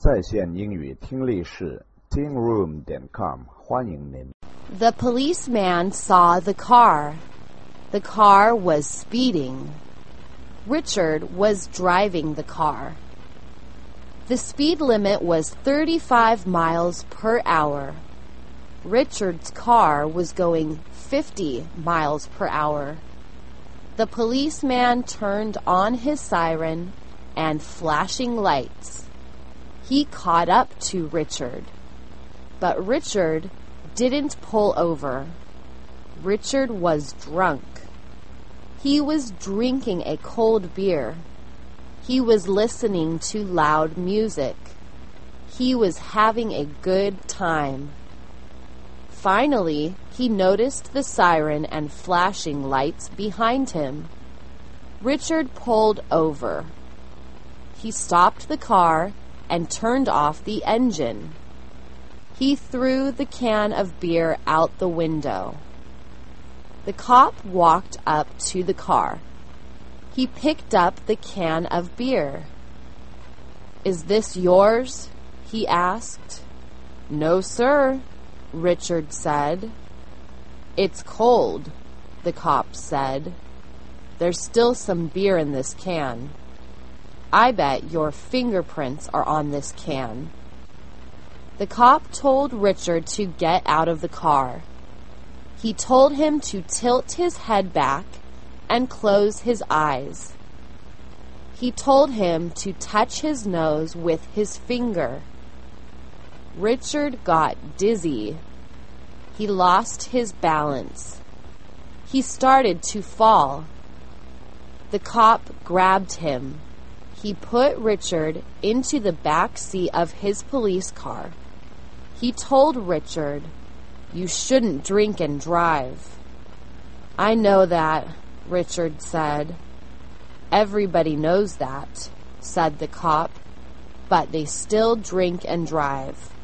在线英语听力室 tingroom.com 欢迎您。 The policeman saw the car. The car was speeding. Richard was driving the car. The speed limit was 35 miles per hour. Richard's car was going 50 miles per hour. The policeman turned on his siren and flashing lights. He caught up to Richard. But Richard didn't pull over. Richard was drunk. He was drinking a cold beer. He was listening to loud music. He was having a good time. Finally, he noticed the siren and flashing lights behind him. Richard pulled over. He stopped the car and turned off the engine. He threw the can of beer out the window. The cop walked up to the car. He picked up the can of beer. "Is this yours?" he asked. "No, sir," Richard said. "It's cold," the cop said. "There's still some beer in this can. I bet your fingerprints are on this can." The cop told Richard to get out of the car. He told him to tilt his head back and close his eyes. He told him to touch his nose with his finger. Richard got dizzy. He lost his balance. He started to fall. The cop grabbed him. He put Richard into the back seat of his police car. He told Richard, "You shouldn't drink and drive." "I know that," Richard said. "Everybody knows that," said the cop, "but they still drink and drive."